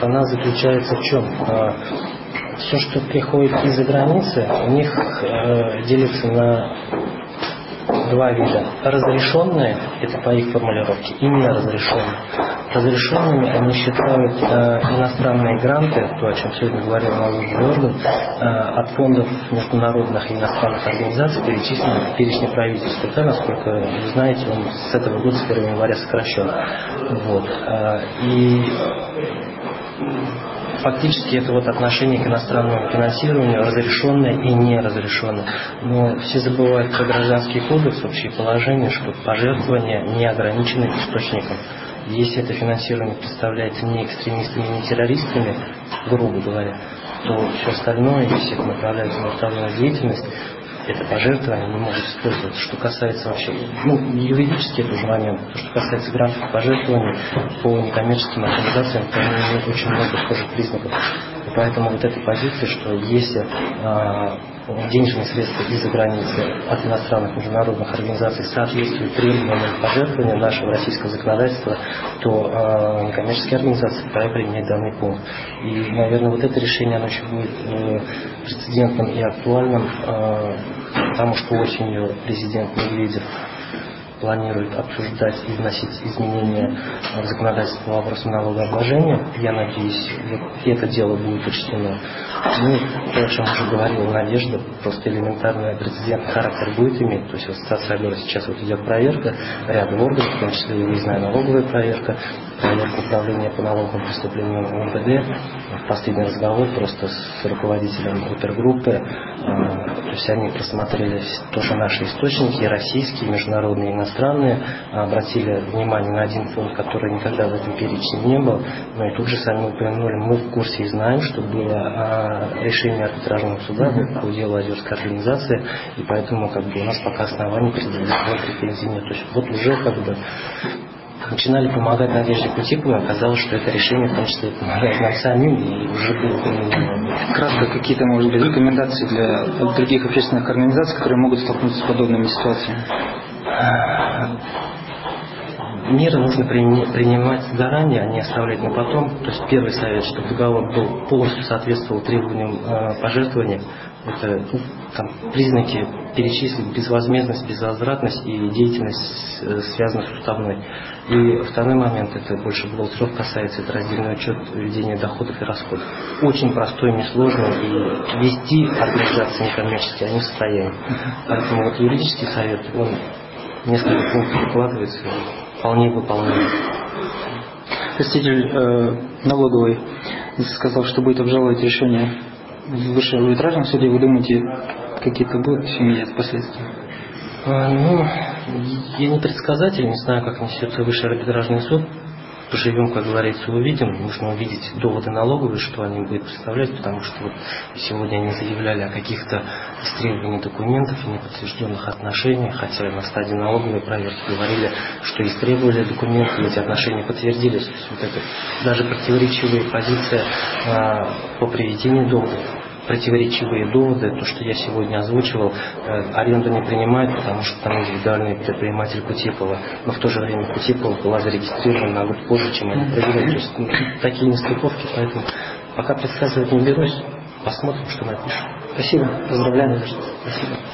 Она заключается в чем? Все, что приходит из-за границы, у них делится на два вида. Разрешенные, это по их формулировке, и неразрешенные. Разрешенными они считают иностранные гранты, то, о чем сегодня говорил налоговый орган, от фондов международных и иностранных организаций, перечисленных в перечне правительства. Да, насколько вы знаете, он с этого года, с 1 января сокращен. Вот. И фактически это вот отношение к иностранному финансированию разрешенное и неразрешенное. Но все забывают про Гражданский кодекс, общие положения, что пожертвования не ограничены источником. Если это финансирование представляется не экстремистами, не террористами, грубо говоря, то все остальное, если это направляется на уставную деятельность, это пожертвование не может использоваться. Что касается вообще, юридически это уже момент, что касается грантов пожертвований по некоммерческим организациям, то они имеют очень много схожих признаков. И поэтому вот эта позиция, что если денежные средства из-за границы от иностранных международных организаций соответствуют требованиям пожертвования нашего российского законодательства, то некоммерческие организации вправе применять данный пункт. И, наверное, вот это решение, оно еще будет прецедентным и актуальным, потому что осенью президент Медведев планирует обсуждать и вносить изменения в законодательство по вопросам налогообложения. Я надеюсь, вот это дело будет учтено. То, о чем уже говорила Надежда, просто элементарный прецедентный характер будет иметь. То есть в Ассоциации Агро сейчас вот идет проверка ряда органов, в том числе и выездная налоговая проверка управления по налоговым преступлениям МВД. Последний разговор просто с руководителем опергруппы. То есть они просмотрели тоже наши источники, и российские, и международные, и иностранные, обратили внимание на один пункт, который никогда в этом перечне не был, но и тут же сами упомянули, мы в курсе и знаем, что было решение арбитражного суда по делу Озерской организации, и поэтому у нас пока оснований предъявить претензий нет. То есть вот уже начинали помогать Надежде Кутиповой, оказалось, что это решение в том числе помогает нам самим, и уже было применено. Кратко, какие-то, может быть, рекомендации для других общественных организаций, которые могут столкнуться с подобными ситуациями? Меры нужно принимать заранее, а не оставлять на потом. То есть первый совет, чтобы договор был полностью соответствовал требованиям пожертвования. Это признаки перечислить: безвозмездность, безвозвратность и деятельность, связанная с уставной. И второй момент, это больше бухгалтеров касается, это раздельный учет ведения доходов и расходов. Очень простой, несложный, и вести организации некоммерческие они в состоянии. Поэтому вот юридический совет, он несколько пунктов выкладывается, вполне выполним. Представитель налоговой сказал, что будет обжаловать решение в высшем арбитражном суде. Вы думаете, какие-то будут иметь последствия? Я не предсказатель, не знаю, как несется высший арбитражный суд. Поживем, как говорится, увидим. Нужно увидеть доводы налоговые, что они будут представлять, потому что вот сегодня они заявляли о каких-то истребовании документов и неподтвержденных отношениях, хотя на стадии налоговой проверки говорили, что истребовали документы, и эти отношения подтвердились. То есть вот это даже противоречивые позиции по приведению доводов. Противоречивые доводы, то, что я сегодня озвучивал, аренду не принимают, потому что там индивидуальный предприниматель Кутепова, но в то же время Кутепова была зарегистрирована на год позже, чем они проверяли. То есть такие нестыковки, поэтому пока предсказывать не берусь, посмотрим, что напишут. Спасибо, поздравляю. Спасибо.